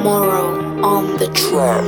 Tomorrow on the track.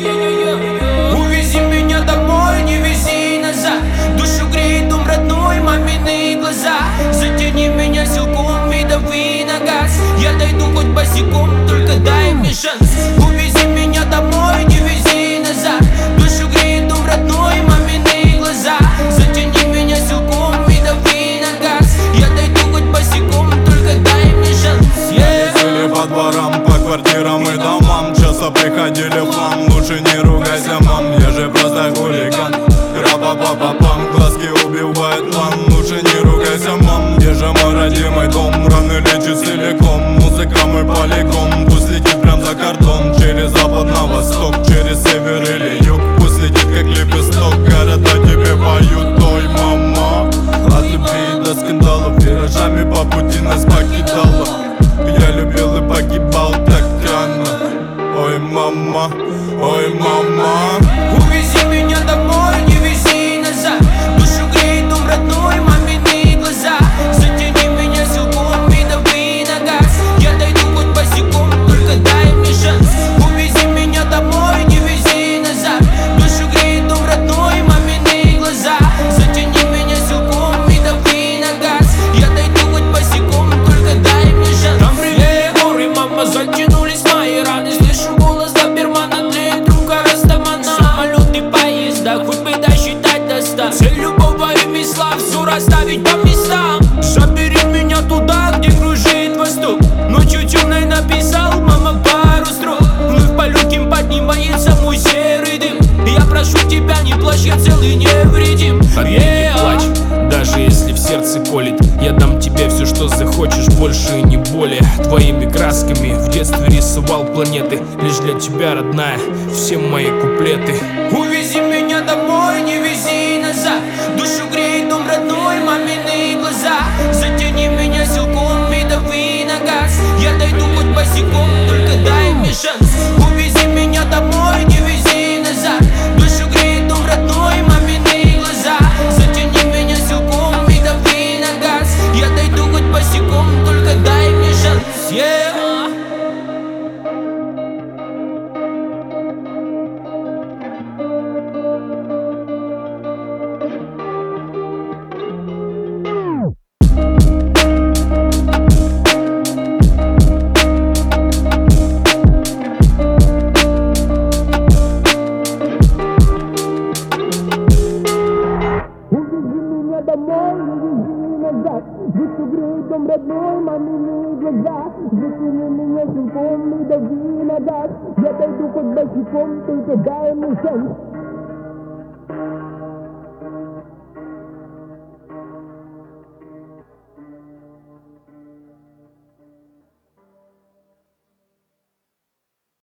Увези меня домой, не вези назад. Душу греет дом родной, мамины глаза. Затяни меня силком и дави на газ. Я дойду хоть босиком, только дай мне шанс. Увези меня домой, не вези назад. Душу греет дом родной, мамины глаза. Затяни меня силком и дави на газ. Я дойду хоть босиком, только дай мне шанс. Ходили по дворам, по квартирам и домам. Часто приходили в хлам, лучше не ругайся, мам. Я же просто хулиган. Ра-па-па-па-пам, глазки убивает план. Лучше не ругайся, мам. Где же мой родимый дом? Раны лечит целиком. Музыка мой полигон. Пусть летит прям за кордон. Через запад на восток, через север или юг. Пусть летит как лепесток. Города тебе поют, ой, мама. От любви до скандалов, виражами по пути нас покидала. Я любил и погибал так рано. Ой, мама, ой, мама. Увези меня домой, не вези назад. Душу греет дом родной, мамины глаза. Затяни меня силком и дави на газ. Я дойду хоть босиком, только дай мне шанс. Увези меня домой, не вези назад. Душу греет дом родной, мамины глаза. Затяни меня силком и дави на газ. Я дойду хоть босиком, только дай мне шанс. Там ревели горы, мама, затянулись мои раны. Слышу голос добермана, тлеет рука растамана. Самолеты, поезда, хоть бы досчитать до 100. Цель любого ремесла, все расставить по местам. Забери меня туда, где кружит восток. Ночью темной написал, мама, пару строк. Вновь по легким поднимается мой серый дым. Я прошу тебя, не плачь, я целый невредим. А ты не плачь, даже если в сердце колет. Я дам тебе все, что захочешь, больше и не более. Твоими красками в детстве рисовал планеты. Лишь для тебя, родная, все мои куплеты. Увези меня домой, не вези назад. Душу греет дом родной, мамины глаза. Затяни меня силком и дави на газ. Я дойду хоть босиком, только дай мне шанс. Увези меня домой, не вези назад. Душу греет дом родной, мамины глаза. Затяни меня силком и дави на газ. Я дойду хоть босиком, только дай мне шанс. Домой, не вези назад. Душу греет дом родной, мамины глаза. Затяни меня силком и дави на газ. Я дойду хоть босиком, только дай мне шанс.